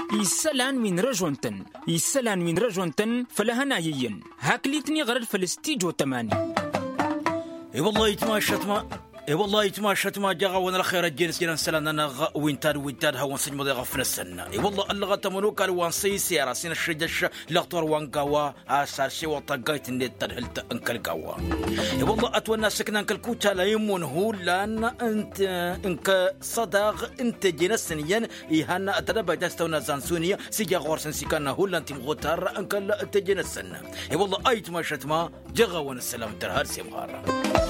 يسلان من رجونتن فلهنا يين هاكليتني غير فلسطيجو تماني. اي والله يتماشت ما جا وانا الخير الجنس جنا سلاننا وينتاد هون سجم ضيغ في السنه. اي والله اللغه تمنو قال وان سياره سين الشجش لقطر وان قوا اساسي وطقيت اللي تدهلت انكل قوا. اي والله اتونا سكنا انكل كوتا لا يمون هو لان انت انك صداغ انت جنسنيا يهنا اتدبا دستونا زانسونيا سيجا غورسن سيكنا هو انت مغوتار انكل تجنسن. اي والله اي تماشت ما جا وانا السلام ترهر سي مغاره.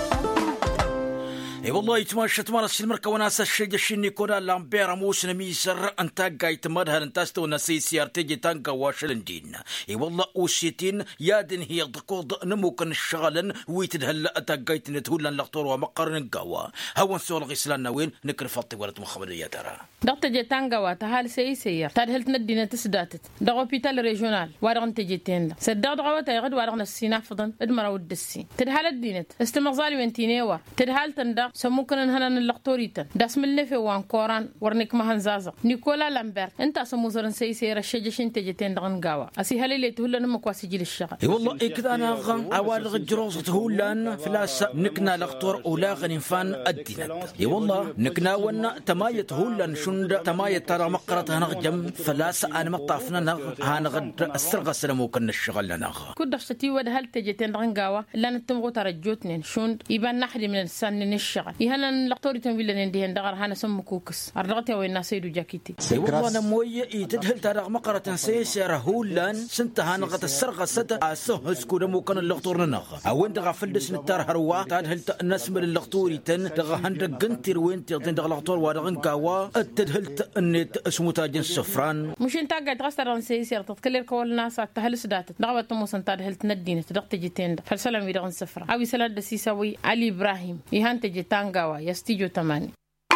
اي والله يتماشت مارس المركه وناس الشجش نيكولا لامبير موسن ميسر انت قايت مدهن انت استو نسي سيارتي تانكا واشلندين. اي والله اوسيتين يادن هي دقوض نموكن الشغلن ويتدهل انت قايت نتهولن لقطور ومقرن قوا هون سول غسلان وين نكر فطي ولد مخبر يا ترى دقت جتانغا وتهال سير تدهلت ندينا تسداتت دغوبيتال ريجونال وارغن تجيتين سداد دغوت يغد وارغن السينا فضن ادمر ودسي تدهال الدينت استمغزالي وانتينيوا تدهال تندا سموكن هنن اللقطوريتن داسم اللفي وان كوران ورنك مهنزازا نيكولا لامبر انت سموزرن سير الشجشين تجيتين دغن غاوا اسي هلي تهولن مكواسي جيل الشغل. اي والله كذا انا غن اوالغ الجروز تهولن فلاس نكنا لقطور ولا غنفان الدينت. اي والله نكنا ونا تمايت هولن شند تمايت ترى مقرتها نغجم فلاس انا مطافنا نغ هانغد السرقه سلموكن الشغل نغ كدشتي ودهل تجيتين دغن غاوا لا نتمغو ترجوتنين شند يبان نحري من السن الشغل يهنا لقطوري تنبيل نديهن دغر هانا سمكوكس أرغتي وين سيدو جاكيتي. والله أنا موي يتدهل تارغ مقرة سيسير هولان سنتها نغت السرقة ست أسه سكود موكن اللقطور نغ أوين دغ فلس نتار هروا تدهل نسمل اللقطوري تن دغ هند قنتر وين تغتين دغ لقطور ودغن كاوا تدهلت النت اسمه تاجن سفران مش انت قاعد غسران سيسير تتكلم كل الناس تهل سدات دغوت موسن تدهلت ندينه تدغت جيتين فسلام يدغن سفرة أبي سلاد دسيسوي علي إبراهيم يهان تجيتانغاوا يستيجو تماني.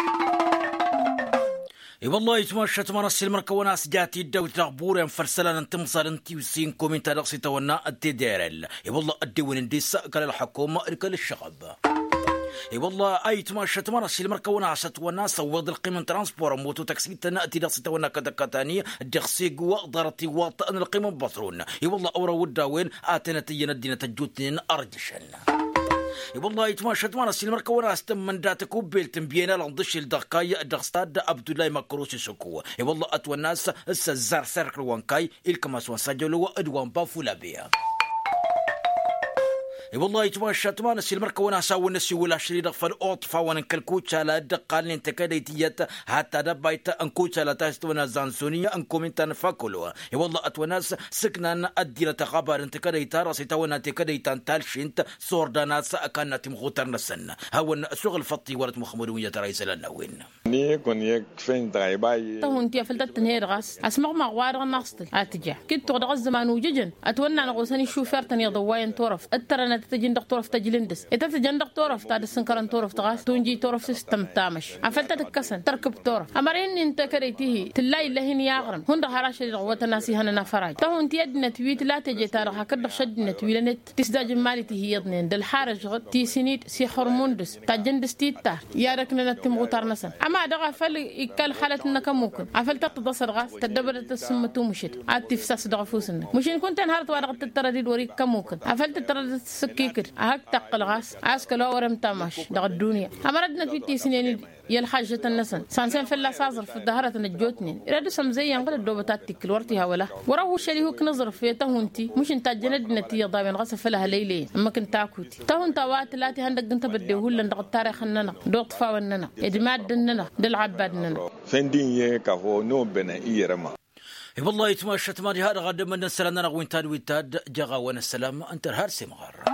اي والله يتمشى تمارس المركه وناس جاتي الدو تغبور فرسلان انت مصار انت وسين كومنت رقصي تونا الديرل. اي والله الدون انديس قال الحكومه قال الشغب. اي والله اي تمشى تمارس المركه وناس وناس وض القيمه ترانسبور موتو تاكسي تناتي رقصي تونا كدكتاني الدخسي قوا ضرتي واطن القيمه ببصرون. اي والله اورا ودا وين اتنا تينا تجوتين ارجشن. والله يتماشى مارس المركه وراس تم من داتك وبيلتم بينا لنضش الدقايق الدغستاد عبد الله مكروش سكو. والله اتوا الناس السزار سرك وانكاي الكماس وسجلوا ادوان بافولا بيا. والله يتماشى تمانس المركه وناس ونسي ولا شريد فالاوط فاون كلكوتش على دقال انت كديتيت حتى دبايت انكوتش على تاستونا زانسونيه انكم انت نفاكلوا. والله اتوناس سكنان ادينا تخبر انت كديت راسي تونا انت كديت تالشنت سورداناس كانت مخوتر نسن هون شغل فطي ورت مخموديه رئيس النوين ني كون يكفين دايباي تو انت فلتت نهير غاس اسمع ما غوار ناصل اتجاه كنت تغدغ الزمان وججن اتونا نغوسني شوفير تني ضواين طرف اترنا تجين دكتور في تجلندس تجين دكتور في تاد السنكران طرف تغاس تونجي طرف سيستم تامش عفلت تكسن تركب طرف امرين انت كريتيه تلاي لهن ياغرم هند هراش الغوت ناسي هنا نفراج تو انت يدنا تويت لا تجي تارخ هكذا شدنا تويلنت تسداج مالتي هي يدنين دل حارج غد تي سنيد سي هرموندس تجندس تيتا يا ركنا نتم غوتارنسن اما دغ فل يكل حالتنا كممكن عفلت تتصل غاس تدبر تسمتو مشت اتفسس دغفوسن مش كنت نهارت ورقه التردد وريك كممكن عفلت التردد سكيكر هاك تقل غاس اسكلو ورم تماش دغ الدنيا امردنا في تي سنين يلحاجة النسن سانسين في الله صازر في الدهرة نجوتني إرادو سمزي ينقل الدوبتات تكل ورتها ولا وراهو شليه كنظر في تهونتي مش انت جند نتي ضاين غصف لها ليلي اما كنت تاكوتي تهون توات لاتي هندق انت بدي هو لندق التاريخ اننا دوق فاوننا ادماد اننا دل عبادنا فندين يكافو نو بنا يرما. والله يتماشى تماري هذا غدا من السلام وين تاد جغا ون السلام انت هارسي مغار.